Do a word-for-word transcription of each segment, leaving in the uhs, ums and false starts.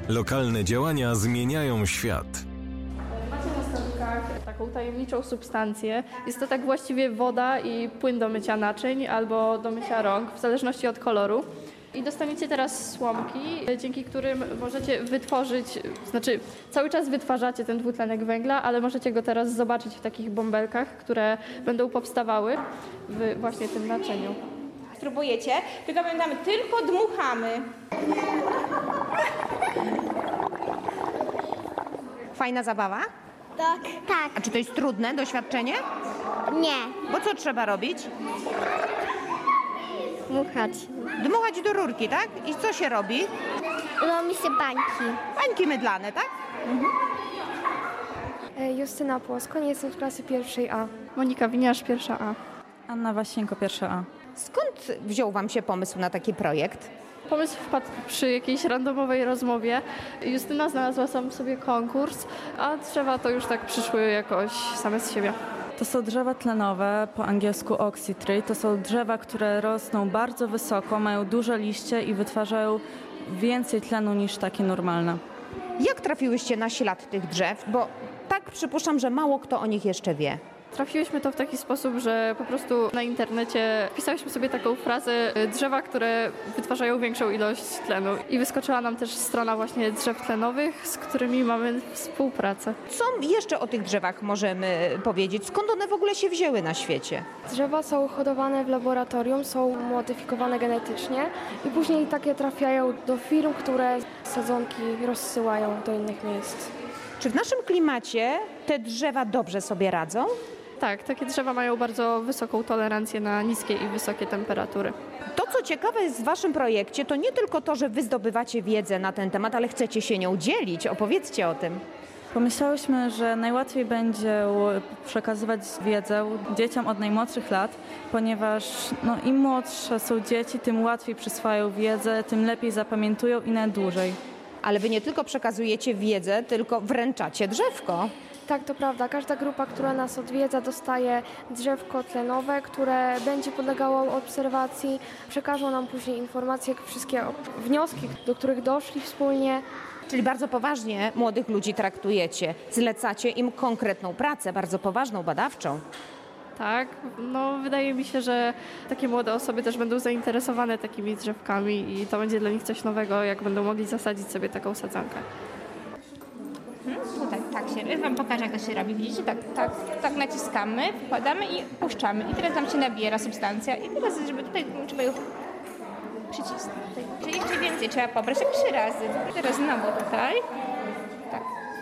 Lokalne działania zmieniają świat. Macie na stolikach taką tajemniczą substancję. Jest to tak właściwie woda i płyn do mycia naczyń albo do mycia rąk, w zależności od koloru. I dostaniecie teraz słomki, dzięki którym możecie wytworzyć, znaczy cały czas wytwarzacie ten dwutlenek węgla, ale możecie go teraz zobaczyć w takich bąbelkach, które będą powstawały w właśnie tym naczyniu. Spróbujecie, tylko pamiętamy, tylko dmuchamy. Fajna zabawa? Tak. Tak. A czy to jest trudne doświadczenie? Nie. Bo co trzeba robić? Dmuchać. Dmuchać do rurki, tak? I co się robi? Robi się bańki. Bańki mydlane, tak? Justyna Płoskoń, jestem z klasy pierwszej A. Monika Winiarz, pierwsza A. Anna Wasienko, pierwsza A. Skąd wziął wam się pomysł na taki projekt? Pomysł wpadł przy jakiejś randomowej rozmowie. Justyna znalazła sam sobie konkurs, a drzewa to już tak przyszły jakoś same z siebie. To są drzewa tlenowe, po angielsku oak tree. To są drzewa, które rosną bardzo wysoko, mają duże liście i wytwarzają więcej tlenu niż takie normalne. Jak trafiłyście na ślad tych drzew? Bo tak przypuszczam, że mało kto o nich jeszcze wie. Trafiłyśmy to w taki sposób, że po prostu na internecie wpisałyśmy sobie taką frazę drzewa, które wytwarzają większą ilość tlenu. I wyskoczyła nam też strona właśnie drzew tlenowych, z którymi mamy współpracę. Co jeszcze o tych drzewach możemy powiedzieć? Skąd one w ogóle się wzięły na świecie? Drzewa są hodowane w laboratorium, są modyfikowane genetycznie i później takie trafiają do firm, które sadzonki rozsyłają do innych miejsc. Czy w naszym klimacie te drzewa dobrze sobie radzą? Tak, takie drzewa mają bardzo wysoką tolerancję na niskie i wysokie temperatury. To, co ciekawe jest w waszym projekcie, to nie tylko to, że wy zdobywacie wiedzę na ten temat, ale chcecie się nią dzielić. Opowiedzcie o tym. Pomyślałyśmy, że najłatwiej będzie przekazywać wiedzę dzieciom od najmłodszych lat, ponieważ no, im młodsze są dzieci, tym łatwiej przyswajają wiedzę, tym lepiej zapamiętują i na dłużej. Ale wy nie tylko przekazujecie wiedzę, tylko wręczacie drzewko. Tak, to prawda. Każda grupa, która nas odwiedza, dostaje drzewko tlenowe, które będzie podlegało obserwacji. Przekażą nam później informacje, wszystkie wnioski, do których doszli wspólnie. Czyli bardzo poważnie młodych ludzi traktujecie. Zlecacie im konkretną pracę, bardzo poważną, badawczą. Tak, no wydaje mi się, że takie młode osoby też będą zainteresowane takimi drzewkami i to będzie dla nich coś nowego, jak będą mogli zasadzić sobie taką sadzonkę. Hmm, tutaj tak się, wam pokażę, jak to się robi. Widzicie, tak, tak, tak naciskamy, wkładamy i puszczamy. I teraz tam się nabiera substancja. I teraz, żeby tutaj, trzeba ją przycisnąć. Czyli jeszcze więcej trzeba pobrać, tak trzy razy. Teraz znowu tutaj. Tak.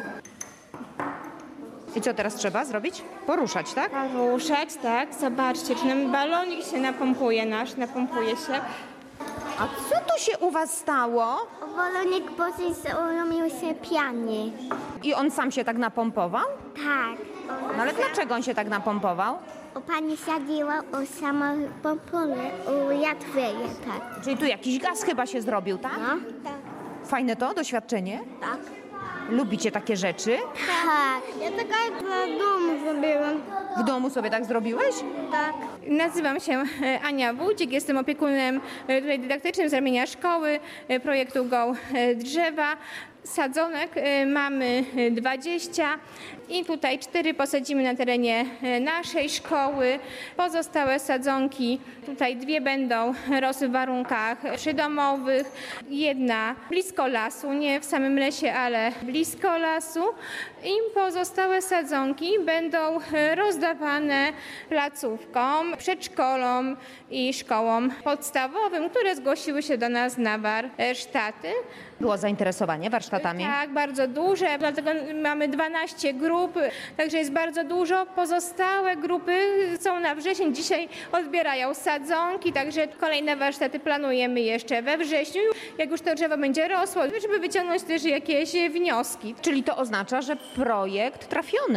I co teraz trzeba zrobić? Poruszać, tak? Poruszać, tak. Zobaczcie, czy nam balonik się napompuje nasz, napompuje się. A co tu się u was stało? Balonik później zrobił się pianie. I on sam się tak napompował? Tak. No ale dlaczego on się tak napompował? U pani sadziła u sama pompole, u jadwieje, tak. Czyli tu jakiś gaz chyba się zrobił, tak? No? Tak. Fajne to doświadczenie? Tak. Lubicie takie rzeczy? Tak. Ja taka w domu zrobiłam. W domu sobie tak zrobiłeś? Tak. Nazywam się Ania Wójcik, jestem opiekunem tutaj dydaktycznym z ramienia szkoły projektu Go Drzewa. Sadzonek mamy dwadzieścia i tutaj cztery posadzimy na terenie naszej szkoły. Pozostałe sadzonki, tutaj dwie będą rosły w warunkach przydomowych, jedna blisko lasu, nie w samym lesie, ale blisko lasu. I pozostałe sadzonki będą rozdawane placówkom, przedszkolom i szkołom podstawowym, które zgłosiły się do nas na warsztaty. Było zainteresowanie warsztatami? Tak, bardzo duże, dlatego mamy dwanaście grup, także jest bardzo dużo. Pozostałe grupy są na wrzesień, dzisiaj odbierają sadzonki, także kolejne warsztaty planujemy jeszcze we wrześniu, jak już to drzewo będzie rosło, żeby wyciągnąć też jakieś wnioski. Czyli to oznacza, że projekt trafiony.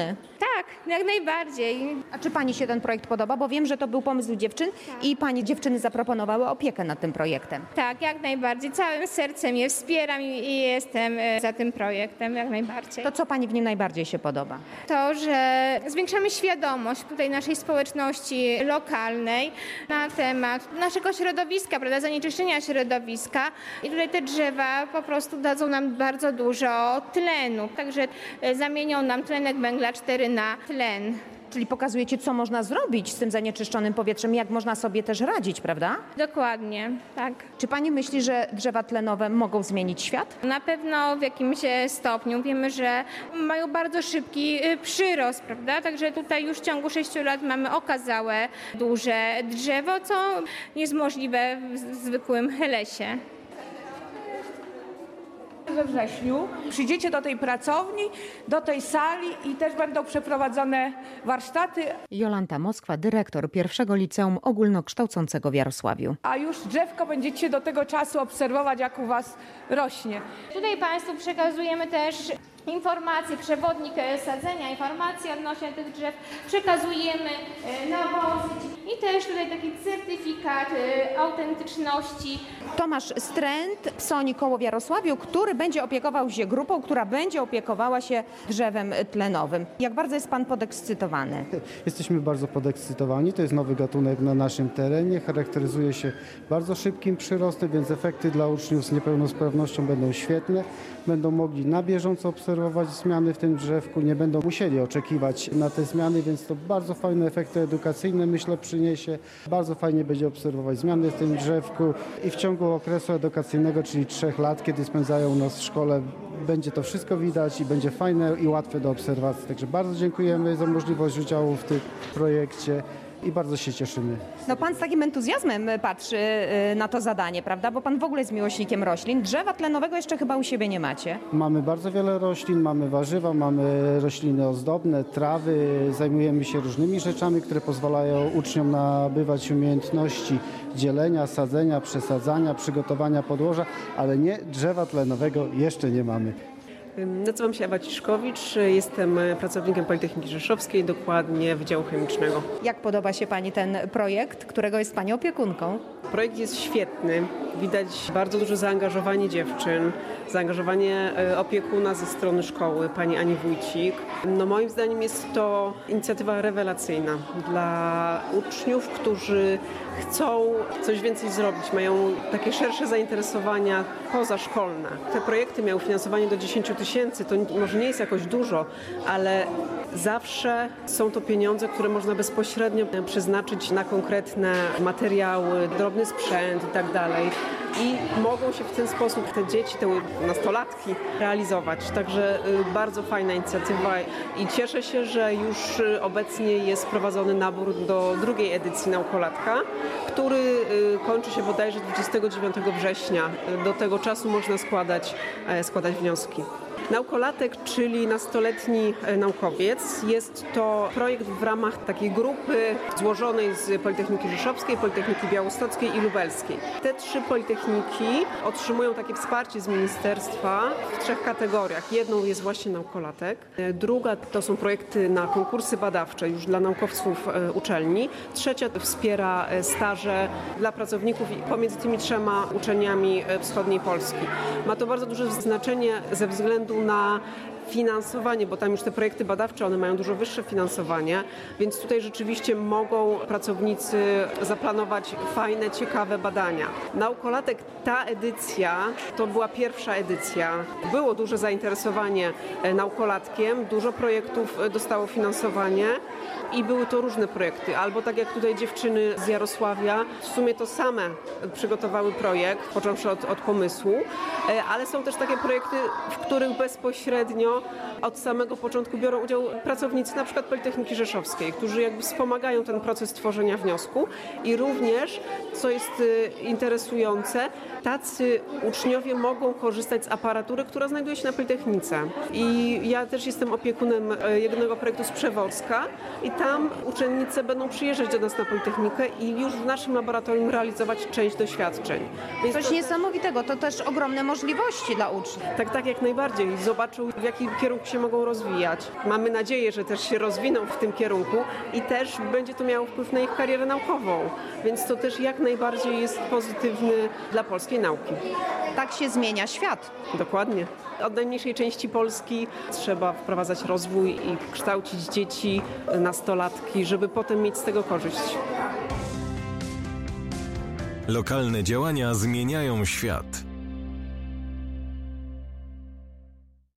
Tak, jak najbardziej. A czy pani się ten projekt podoba? Bo wiem, że to był pomysł dziewczyn i pani dziewczyny zaproponowały opiekę nad tym projektem. Tak, jak najbardziej. Całym sercem je wspieram i, i jestem e, za tym projektem, jak najbardziej. To co pani w nim najbardziej się podoba? To, że zwiększamy świadomość tutaj naszej społeczności lokalnej na temat naszego środowiska, prawda, zanieczyszczenia środowiska i tutaj te drzewa po prostu dadzą nam bardzo dużo tlenu, także e, zamienią nam tlenek węgla cztery na tlen. Czyli pokazujecie, co można zrobić z tym zanieczyszczonym powietrzem, jak można sobie też radzić, prawda? Dokładnie, tak. Czy pani myśli, że drzewa tlenowe mogą zmienić świat? Na pewno w jakimś e, stopniu. Wiemy, że mają bardzo szybki e, przyrost, prawda? Także tutaj już w ciągu sześciu lat mamy okazałe, duże drzewo, co nie jest możliwe w zwykłym lesie. We wrześniu przyjdziecie do tej pracowni, do tej sali i też będą przeprowadzone warsztaty, Jolanta Moskwa, dyrektor pierwszego liceum ogólnokształcącego w Jarosławiu. a już drzewko będziecie do tego czasu obserwować, jak u was rośnie. Tutaj Państwu przekazujemy też informacje, przewodnik e, sadzenia, informacje odnośnie tych drzew, przekazujemy e, nawozy i też tutaj taki certyfikat e, autentyczności. Tomasz Stręt, Psoni koło w Jarosławiu, który będzie opiekował się grupą, która będzie opiekowała się drzewem tlenowym. Jak bardzo jest pan podekscytowany? Jesteśmy bardzo podekscytowani. To jest nowy gatunek na naszym terenie. Charakteryzuje się bardzo szybkim przyrostem, więc efekty dla uczniów z niepełnosprawnością będą świetne. Będą mogli na bieżąco obserwować zmiany w tym drzewku, nie będą musieli oczekiwać na te zmiany, więc to bardzo fajne efekty edukacyjne, myślę, przyniesie. Bardzo fajnie będzie obserwować zmiany w tym drzewku i w ciągu okresu edukacyjnego, czyli trzech lat, kiedy spędzają u nas w szkole, będzie to wszystko widać i będzie fajne i łatwe do obserwacji. Także bardzo dziękujemy za możliwość udziału w tym projekcie i bardzo się cieszymy. No pan z takim entuzjazmem patrzy y, na to zadanie, prawda? Bo pan w ogóle jest miłośnikiem roślin. Drzewa tlenowego jeszcze chyba u siebie nie macie. Mamy bardzo wiele roślin, mamy warzywa, mamy rośliny ozdobne, trawy. Zajmujemy się różnymi rzeczami, które pozwalają uczniom nabywać umiejętności dzielenia, sadzenia, przesadzania, przygotowania podłoża, ale nie drzewa tlenowego jeszcze nie mamy. Nazywam się Ewa Ciszkowicz, jestem pracownikiem Politechniki Rzeszowskiej, dokładnie Wydziału Chemicznego. Jak podoba się pani ten projekt, którego jest pani opiekunką? Projekt jest świetny. Widać bardzo duże zaangażowanie dziewczyn, zaangażowanie opiekuna ze strony szkoły, pani Ani Wójcik. No moim zdaniem jest to inicjatywa rewelacyjna dla uczniów, którzy chcą coś więcej zrobić, mają takie szersze zainteresowania pozaszkolne. Te projekty miały finansowanie do dziesięć tysięcy, to może nie jest jakoś dużo, ale zawsze są to pieniądze, które można bezpośrednio przeznaczyć na konkretne materiały, drobny sprzęt i tak dalej. I mogą się w ten sposób te dzieci, te nastolatki realizować. Także bardzo fajna inicjatywa i cieszę się, że już obecnie jest prowadzony nabór do drugiej edycji Naukolatka, który kończy się bodajże dwudziestego dziewiątego września. Do tego czasu można składać, składać wnioski. Naukolatek, czyli nastoletni naukowiec, jest to projekt w ramach takiej grupy złożonej z Politechniki Rzeszowskiej, Politechniki Białostockiej i Lubelskiej. Te trzy politechniki otrzymują takie wsparcie z ministerstwa w trzech kategoriach. Jedną jest właśnie naukolatek, druga to są projekty na konkursy badawcze już dla naukowców uczelni, trzecia wspiera staże dla pracowników pomiędzy tymi trzema uczelniami wschodniej Polski. Ma to bardzo duże znaczenie ze względu na finansowanie, bo tam już te projekty badawcze, one mają dużo wyższe finansowanie, więc tutaj rzeczywiście mogą pracownicy zaplanować fajne, ciekawe badania. Naukolatek, ta edycja, to była pierwsza edycja. Było duże zainteresowanie naukolatkiem, dużo projektów dostało finansowanie i były to różne projekty. Albo tak jak tutaj dziewczyny z Jarosławia, w sumie to same przygotowały projekt, począwszy od, od pomysłu, ale są też takie projekty, w których bezpośrednio od samego początku biorą udział pracownicy na przykład Politechniki Rzeszowskiej, którzy jakby wspomagają ten proces tworzenia wniosku i również, co jest interesujące, tacy uczniowie mogą korzystać z aparatury, która znajduje się na Politechnice. I ja też jestem opiekunem jednego projektu z Przeworska i tam tam uczennice będą przyjeżdżać do nas na Politechnikę i już w naszym laboratorium realizować część doświadczeń. Więc Coś to niesamowitego, to też ogromne możliwości dla uczniów. Tak, tak, jak najbardziej. Zobaczą, w jakim kierunku się mogą rozwijać. Mamy nadzieję, że też się rozwiną w tym kierunku i też będzie to miało wpływ na ich karierę naukową. Więc to też jak najbardziej jest pozytywny dla polskiej nauki. Tak się zmienia świat. Dokładnie. Od najmniejszej części Polski trzeba wprowadzać rozwój i kształcić dzieci, nastolatki, żeby potem mieć z tego korzyść. Lokalne działania zmieniają świat.